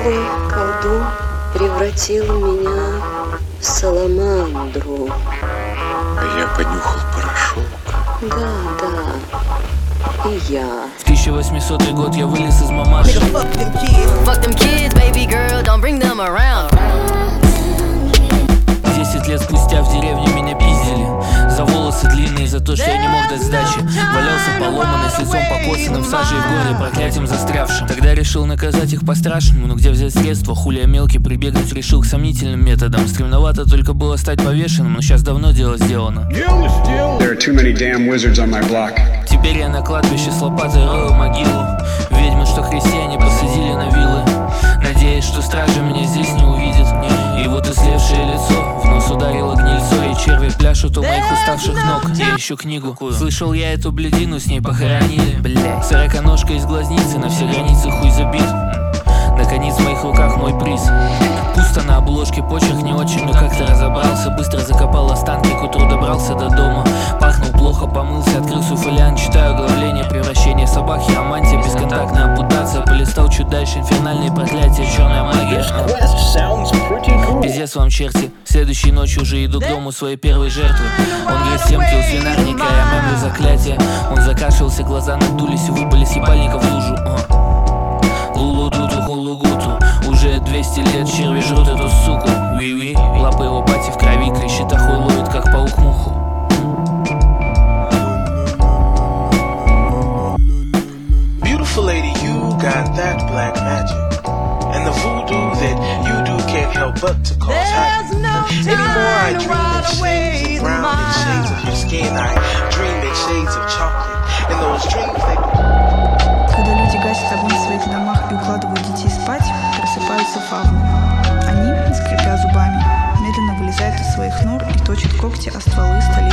Злой колдун превратил меня в саламандру. А я понюхал порошок. Да, и я. В 1800 год я вылез из мамаши. Fuck them kids, baby girl, don't bring them around. 10 лет спустя в деревне меня пиздили за волосы длинные, за то, что я не мог дать сдачи. Валялся поломанный, с лицом покоцанным, в саже и в горе, проклятием застрявшим. Тогда решил наказать их по-страшному, но где взять средства? Хули я мелкий, прибегнуть решил к сомнительным методам. Стремновато только было стать повешенным, но сейчас давно дело сделано. Теперь я на кладбище с лопатой рою могилу. Ведьмы, что христиане посадили на вилы, надеясь, что стража меня здесь не увидит. И вот ислевшее лицо, в нос ударило гнильцо, и черви пляшут у моих уставших ног. Я ищу книгу, слышал я эту блядину, с ней похоронили. Сороконожка из глазницы, на все границы хуй забит. Наконец в моих руках мой приз. Пусто на обложке, почерк не очень, но как-то разобрался. Быстро закопал останки, к утру добрался до дома. Пахнул плохо, помылся, открыл суфлян. Читаю оглавление, превращение собак, хиромантия, бесконтактная ампутация. Полистал чуть дальше, инфернальные проклятия, черная магия. Пиздец вам, черти. Следующей ночью уже иду к дому своей первой жертвы. Он грыз семки у свинарника, я мемлю заклятие. Он закашлялся, глаза надулись и выпали с ебальника в лужу. Лулу-дуту, хулу-гуту. Уже 200 лет черви жрут эту суку. Ви-ви. Лапы его бати в крови, клещета хуй ловит, как паук муху. Beautiful lady, you got that black magic. And the voodoo that you do can't help but to cause havoc. Anymore I dream in shades of brown and shades of your skin. I dream in shades of chocolate. And those dreams they... Когда люди гасят огонь в своих домах и укладывают детей спать, просыпаются фавны. Они, скрипя зубами, медленно вылезают из своих нор и точат когти о стволы столетних